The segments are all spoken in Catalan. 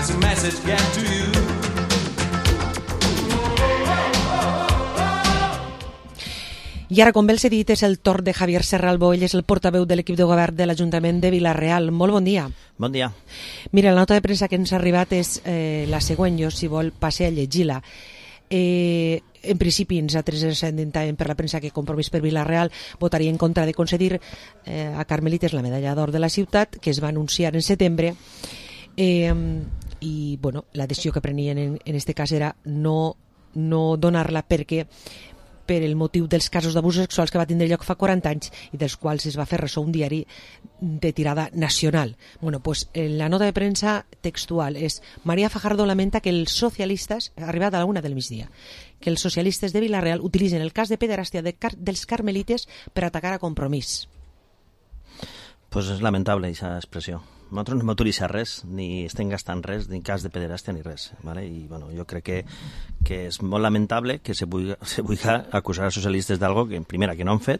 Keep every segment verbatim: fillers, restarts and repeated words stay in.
the message get to you? I ara, com bé els he dit, és el torn de Javier Serralbo. Ell és el portaveu de l'equip de govern de l'Ajuntament de Vila-real. Molt bon dia. Bon dia. Mira, la nota de premsa que ens ha arribat és eh, la següent. Jo, si vol, passe a llegir-la. Eh, en principi, nosaltres ens entenem per la premsa que Compromís per Vila-real votaria en contra de concedir eh, a Carmelites la medalla d'or de la ciutat, que es va anunciar en setembre. Eh, I, bueno, la decisió que prenien en, en este cas era no, no donar-la perquè per el motiu dels casos d'abusos sexuals que va tindre lloc fa quaranta anys i dels quals es va fer ressò un diari de tirada nacional. Bueno, pues la nota de premsa textual és: María Fajardo lamenta que els socialistes, arribat a la una del migdia, que els socialistes de Vila-real utilitzen el cas de pederàstia de car dels carmelites per atacar a Compromís. Pues és lamentable aquesta expressió. Nosaltres no hem utilitzat res, ni estem gastant res, ni cas de pederàstia ni res. ¿vale? I bueno, jo crec que, que és molt lamentable que se vulgui, se vulgui acusar als socialistes d'algo que, primera, que no han fet,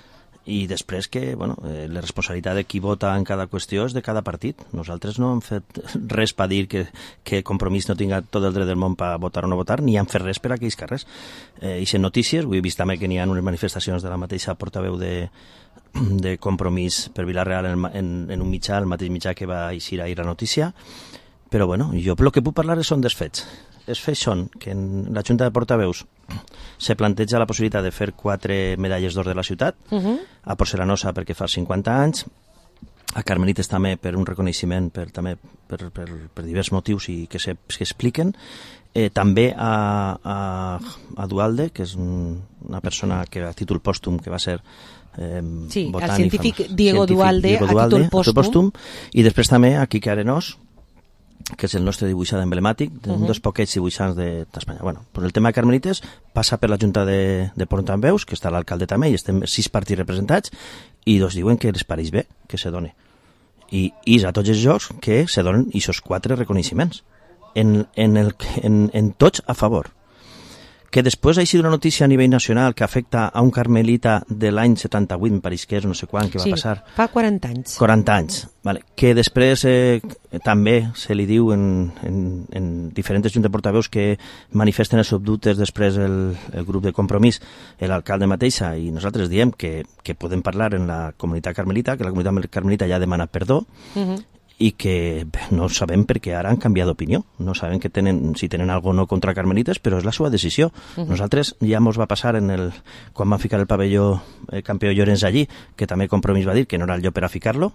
i després que bueno, eh, la responsabilitat de qui vota en cada qüestió és de cada partit. Nosaltres no hem fet res per dir que, que Compromís no tinga tot el dret del món per votar o no votar, ni han fet res per a aquells carrers. Eh, I en notícies, ho he vist també que n'hi ha unes manifestacions de la mateixa portaveu de de Compromís per Vila-real en, en, en un mitjà, el mateix mitjà que va eixir ahir la notícia, però bueno, jo el que puc parlar són dels fets. Els fets són que en la Junta de Portaveus se planteja la possibilitat de fer quatre medalles d'or de la ciutat, uh-huh. a Porcelanosa perquè fa cinquanta anys, a Carmelites també per un reconeixement per, també per, per, per diversos motius i que, se, que expliquen, eh, també a, a, a Dualde, que és un, una persona que a títol pòstum que va ser Eh, sí, el científic Diego, científic Dualde, Diego Dualde, a títol pòstum. pòstum, i després també a Quique Arenós, que és el nostre dibuixant emblemàtic, uh -huh. un dels poquets dibuixants d'Espanya. De, bueno, pues el tema de Carmelites passa per la Junta de, de Portaveus, que està l'alcalde també, i estem sis partits representats, i dos diuen que les pareix bé que se doni. I, i és a tots els jocs que se donen aquests quatre reconeixements. En, en, el, en, en tots a favor. Que després ha sigut una notícia a nivell nacional que afecta a un carmelita de l'any setanta-vuit, em pareix que és, no sé quan, que va sí, passar. fa quaranta anys. quaranta anys, vale. Que després eh, també se li diu en, en, en diferents juntes de portaveus que manifesten els subdubtes després el, el grup de Compromís, l'alcalde mateixa, i nosaltres diem que, que podem parlar en la comunitat carmelita, que la comunitat carmelita ja ha demanat perdó, uh-huh. i que no sabem perquè ara han canviat d'opinió, no sabem que tenen, si tenen algo no contra carmelites, però és la seva decisió. Uh-huh. Nosaltres ja mos va passar en el, quan van ficar el pavelló el campió Llorenç allí, que també Compromís va dir que no era el lloc per a ficar-lo,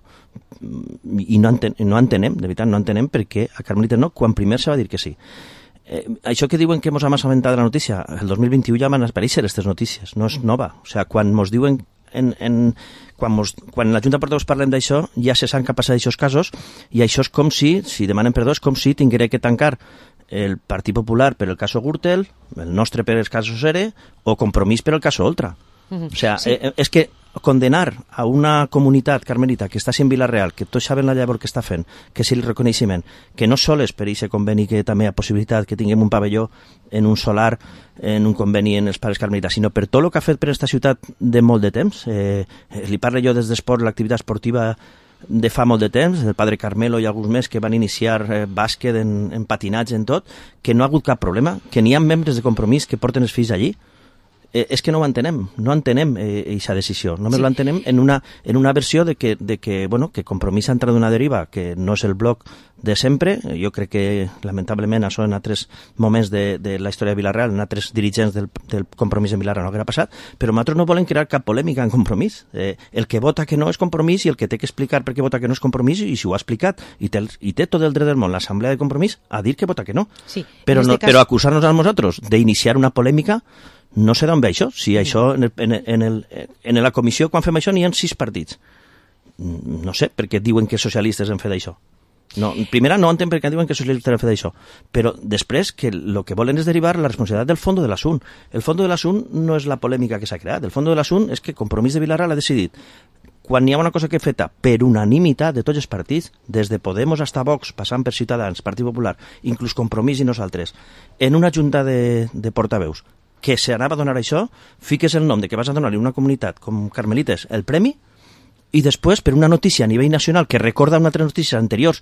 i no, enten, no entenem, de veritat no entenem perquè a carmelites no, quan primer se va dir que sí. Eh, això que diuen que mos hem assabentat de la notícia, el dos mil vint-i-u ja van aparèixer aquestes notícies, no és nova, o sigui, quan mos diuen En, en, quan, mos, quan la Junta de Portaveus parlem d'això, ja se sap que ha passat d'aixòs casos, i això és com si, si demanen perdó, és com si tinguera que tancar el Partit Popular per el cas Gürtel, el nostre per el cas Sere, o Compromís per el cas Oltra. Uh-huh. O sigui, sí. eh, és que condenar a una comunitat carmelita que està en Vila-real, que tots saben la llavor que està fent, que és el reconeixement, que no sols per aquest conveni que també hi ha possibilitat que tinguem un pavelló en un solar, en un conveni en els pares carmelitas, sinó per tot el que ha fet per aquesta ciutat de molt de temps. Eh, li parlo jo des d'esport, l'activitat esportiva de fa molt de temps, el padre Carmelo i alguns més que van iniciar eh, bàsquet, en, en patinatge, en tot, que no ha hagut cap problema, que n'hi ha membres de Compromís que porten els fills allí. Eh, és que no ho entenem, no entenem aquesta eh, decisió, només sí. l'entenem en una, en una versió de que, de que, bueno, que Compromís ha entrat d'una deriva, que no és el bloc de sempre. Jo crec que, lamentablement, això en altres moments de, de la història de Vila-real, en altres dirigents del, del Compromís en Vila-real no haguera passat, però nosaltres no volem crear cap polèmica en Compromís. Eh, el que vota que no és Compromís i el que té que explicar per què vota que no és Compromís, i si ho ha explicat, i té, i té tot el dret del món l'Assemblea de Compromís a dir que vota que no. Sí, però, no cas... però acusar-nos a nosaltres d'iniciar una polèmica, no sé d'on ve això. Si això en, el, en, en, el, en la comissió, quan fem això, n'hi ha sis partits. No sé per què diuen que els socialistes han fet això. No, primera, no entenc per què diuen que els socialistes han fet això, però després que el que volen és derivar la responsabilitat del fons de l'assunt. El fons de l'assunt no és la polèmica que s'ha creat. El fons de l'assunt és que Compromís de Vila-real ha decidit, quan hi ha una cosa que feta per unanimitat de tots els partits, des de Podemos hasta Vox, passant per Ciutadans, Partit Popular, inclús Compromís i nosaltres, en una junta de, de portaveus, que s'anava a donar això, fiques el nom de que vas a donar-li a una comunitat com Carmelites el premi, i després, per una notícia a nivell nacional que recorda unes altres notícies anteriors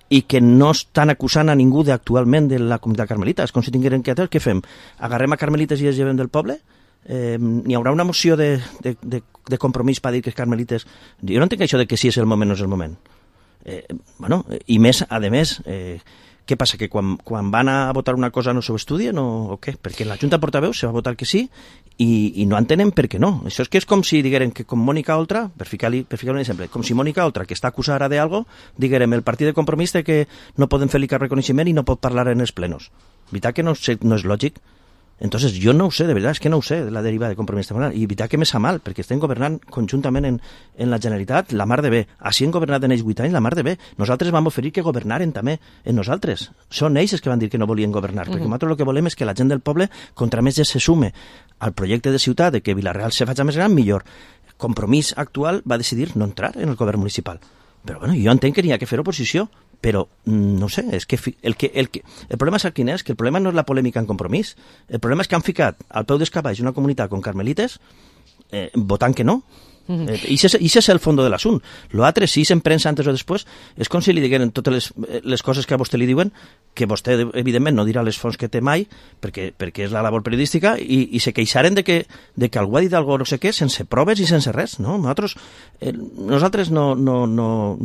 i que no estan acusant a ningú actualment de la comunitat carmelita. És com si tingueren que... Què fem? Agarrem a carmelites i els llevem del poble? Eh, n'hi haurà una moció de, de, de, de compromís per dir que els carmelites... Jo no entenc això de que si és el moment o no és el moment. Eh, bueno, i més, a més, eh, què passa? Que quan, quan van a votar una cosa no s'ho estudien o, o què? Perquè en la Junta de Portaveus se va votar que sí i, i no entenen per què no. Això és que és com si digueren que com Mònica Oltra, per ficar-li per ficar un exemple, com si Mònica Oltra, que està acusada ara d'algo, diguérem el partit de Compromís de que no poden fer-li cap reconeixement i no pot parlar en els plenos. Veritat que no, no és lògic? Entonces, yo no ho sé, de verdad, es que no ho sé, de la deriva de Compromís Nacional. I veritat que me sa mal, perquè estem governant conjuntament en, en la Generalitat la mar de bé. Així hem governat en ells vuit anys la mar de bé. Nosaltres vam oferir que governaren també en nosaltres. Són ells els que van dir que no volien governar, perquè uh -huh. nosaltres el que volem és que la gent del poble, contra més se sume al projecte de ciutat de que Vila-real se faci més gran, millor. Compromís actual va decidir no entrar en el govern municipal. Però bueno, jo entenc que n'hi ha que fer oposició, però no sé, és que el, que, el, que, el problema és quin és, que el problema no és la polèmica en Compromís, el problema és que han ficat al peu dels cavalls una comunitat con carmelites eh, votant que no. Uh -huh. eh, I això és el fons de l'assunt. L'altre, si és en premsa antes o després, és com si li digueren totes les, les coses que a vostè li diuen, que vostè, evidentment, no dirà les fonts que té mai, perquè, perquè és la labor periodística, i, i se queixaren de que, de que algú ha dit algo no sé què, sense proves i sense res, no? Nosaltres, eh, nosaltres no, no, no,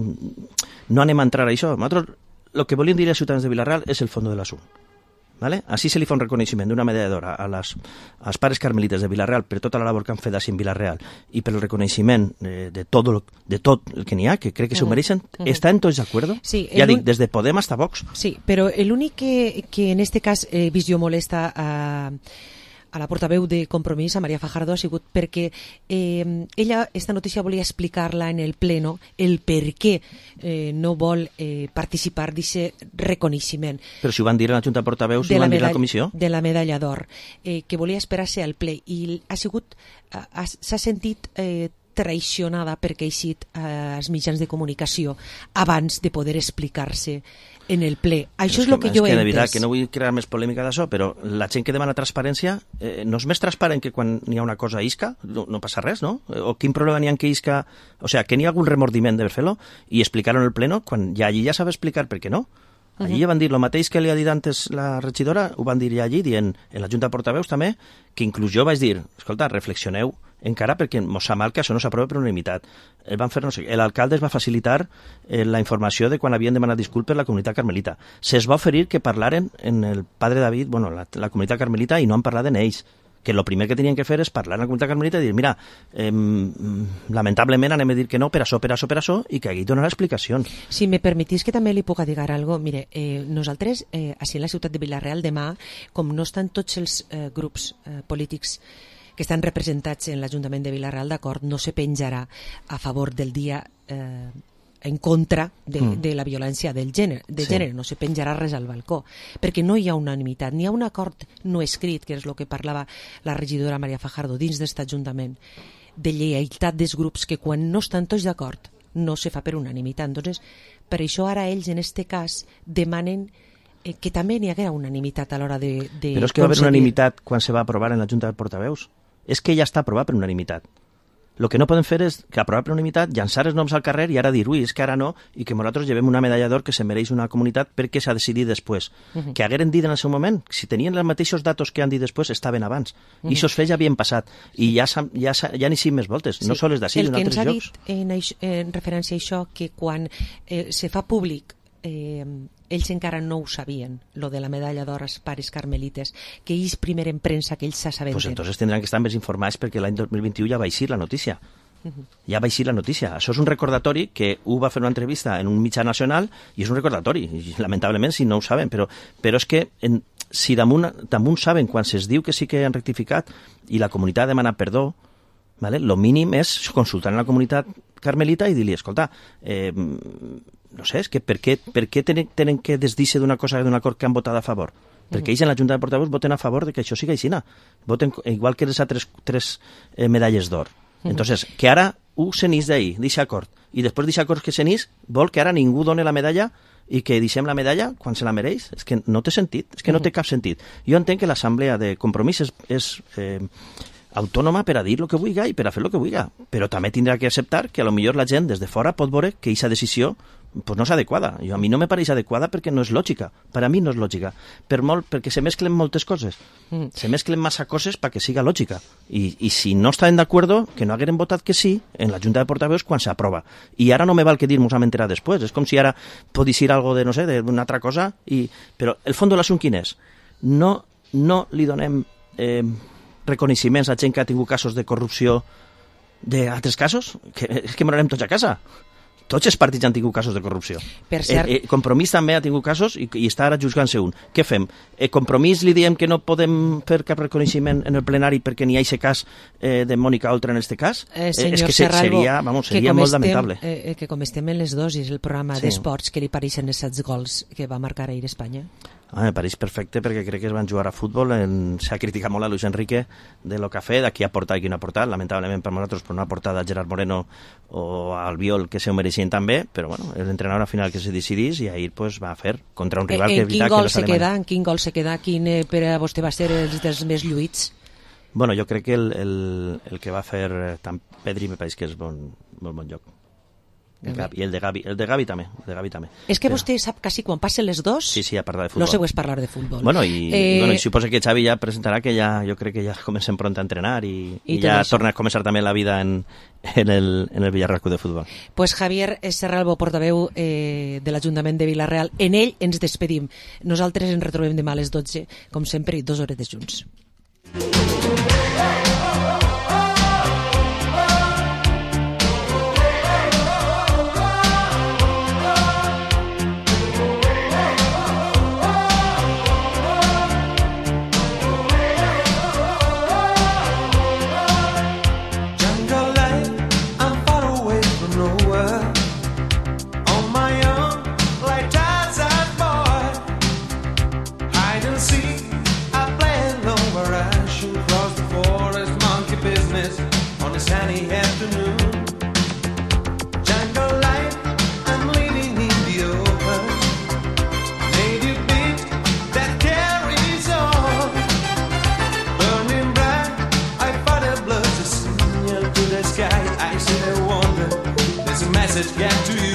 no anem a entrar a això. Nosaltres, el que volíem dir als ciutadans de Vila-real és el fons de l'assunt. ¿Vale? Així se li fa un reconeixement d'una medalla d'or a les, als pares carmelites de Vila-real per tota la labor que han fet així en Vila-real i per el reconeixement de, de, tot, de tot el que n'hi ha, que crec que s'ho mereixen. Uh -huh. ¿Estan tots d'acord? Sí, ja dic, des de Podem hasta Vox. Sí, però l'únic que, que en este cas he vist jo molesta a... a la portaveu de Compromís, a Maria Fajardo, ha sigut perquè eh, ella, esta notícia, volia explicar-la en el pleno, el per què eh, no vol eh, participar d'aquest reconeixement. Però si ho van dir en la Junta de Portaveus, ho van dir a la comissió? De la medalla d'or, eh, que volia esperar-se al ple, i ha sigut, s'ha sentit eh, traicionada perquè ha eixit eh, als mitjans de comunicació abans de poder explicar-se en el ple. Això és, és el que, que jo he entès. És que de veritat, que no vull crear més polèmica d'això, però la gent que demana transparència eh, no és més transparent que quan n'hi ha una cosa a isca, no, no passa res, no? O quin problema n'hi ha que isca... O sigui, que n'hi ha algun remordiment de fer-lo i explicar-ho en el pleno, quan ja allí ja sabe explicar per què no. Allí ja van dir el mateix que li ha dit antes la regidora, ho van dir ja allí, dient en la Junta de Portaveus també, que inclús jo vaig dir, escolta, reflexioneu encara perquè mos sa mal que això no s'aprova per unanimitat. El van fer, no sé, l'alcalde es va facilitar eh, la informació de quan havien demanat disculpes la comunitat carmelita. Se'ls va oferir que parlaren en el padre David, bueno, la, la comunitat carmelita, i no han parlat en ells. Que el primer que tenien que fer és parlar en la comunitat carmelita i dir, mira, eh, lamentablement anem a dir que no, per això, per això, per això, i que aquí donarà explicacions. Si me permetís que també li puc dir algo, mire, eh, nosaltres, eh, així en la ciutat de Vila-real, demà, com no estan tots els eh, grups eh, polítics que estan representats en l'Ajuntament de Vila-real, d'acord, no se penjarà a favor del dia eh, en contra de, mm. de la violència del gènere, de sí. gènere, no se penjarà res al balcó, perquè no hi ha unanimitat, n'hi ha un acord no escrit, que és el que parlava la regidora Maria Fajardo dins d'aquest Ajuntament, de lleialtat dels grups, que quan no estan tots d'acord no se fa per unanimitat. Entonces, per això ara ells, en este cas, demanen eh, que també n'hi haguera unanimitat a l'hora de, de Però és que va haver unanimitat quan se va aprovar en la Junta de Portaveus. És que ja està aprovat per unanimitat. El que no podem fer és que aprovar per unanimitat, llançar els noms al carrer i ara dir, ui, és que ara no, i que nosaltres llevem una medalla d'or que se mereix una comunitat perquè s'ha decidit després. Uh -huh. Que hagueren dit en el seu moment, si tenien els mateixos datos que han dit després, estaven abans. Uh -huh. I aquests fets ja havien passat. I ja, ja, ja n'hi cinc més voltes, sí. No sols d'ací, en altres llocs. El que ens ha dit en, això, en referència a això, que quan eh, se fa públic eh, ells encara no ho sabien, lo de la medalla d'or als pares carmelites, que ells primer en premsa, que ells s'assabenten. Pues entonces tindran que estar més informats perquè l'any dos mil vint-i-u ja va eixir la notícia. Uh -huh. Ja va eixir la notícia. Això és un recordatori que ho va fer una entrevista en un mitjà nacional i és un recordatori, i, lamentablement si no ho saben, però, però és que en, si damunt, damunt saben quan se'ls diu que sí que han rectificat i la comunitat demana perdó, vale? Lo mínim és consultar en la comunitat carmelita i dir-li, escolta, eh, no sé, és que per què, per què tenen, tenen que desdir-se d'una cosa, d'un acord que han votat a favor? Perquè ells en la Junta de Portaveus voten a favor de que això sigui aixina. Voten igual que les altres tres eh, medalles d'or. Entonces, que ara ho s'enís d'ahir, d'aquest acord, i després d'aquest acord que s'enís, vol que ara ningú doni la medalla i que deixem la medalla quan se la mereix? És que no té sentit, és que no té cap sentit. Jo entenc que l'Assemblea de Compromís és, és eh, autònoma per a dir el que vulgui i per a fer el que vulgui, però també tindrà que acceptar que a lo millor la gent des de fora pot veure que aquesta decisió pues no és adequada. Jo, a mi no me pareix adequada perquè no és lògica. Per a mi no és lògica. Per molt, perquè se mesclen moltes coses. Mm. Se mesclen massa coses perquè siga lògica. I, i si no estaven d'acord, que no hagueren votat que sí en la Junta de Portaveus quan s'aprova. I ara no me val que dir, mos hem enterat després. És com si ara podís dir algo de, no sé, d'una altra cosa. I... Però el fons de l'assumpte quin és? No, no li donem eh, reconeixements a gent que ha tingut casos de corrupció d'altres casos? Que, és que m'anem tots a casa. Tots els partits han tingut casos de corrupció. Per cert... Eh, eh, Compromís també ha tingut casos i, i està ara juzgant-se un. Què fem? Eh, Compromís li diem que no podem fer cap reconeixement en el plenari perquè n'hi ha aquest cas eh, de Mònica Oltra en aquest cas? Eh, senyor eh, és que Serralbo, seria, vamos, seria molt estem, lamentable. Eh, que com estem en les dosis, el programa sí. d'esports, que li pareixen els set gols que va marcar ahir Espanya? Ah, me pareix perfecte perquè crec que es van jugar a futbol. S'ha criticat molt a Luis Enrique de lo que ha fet, d'aquí ha portat i qui no ha portat. Lamentablement per nosaltres, però no ha portat a Gerard Moreno o a Albiol, que se ho mereixien també, però bueno, l'entrenador al final que se decidís i ahir pues, va fer contra un rival eh, que en quin evita gol que no se queda? En quin gol se queda? Quin eh, per a vostè va ser els dels més lluïts? Bueno, jo crec que el, el, el que va fer tant Pedri me pareix que és bon, molt bon joc. El Gavi, I el de Gavi, el de Gavi també, el de Gavi també. És que vostè sap quasi quan passen les dos, sí, sí, a parlar de futbol. Lo seu és parlar de futbol. Bueno, i, eh... bueno, i suposo que Xavi ja presentarà que ja, jo crec que ja comencem pront a entrenar i, i, i ja això. Torna a començar també la vida en, en el, en el Villarreal Club de Futbol. Pues Javier Serralbo, portaveu eh, de l'Ajuntament de Vila-real, en ell ens despedim. Nosaltres ens retrobem demà a les dotze, com sempre, i dues hores junts. Get to you.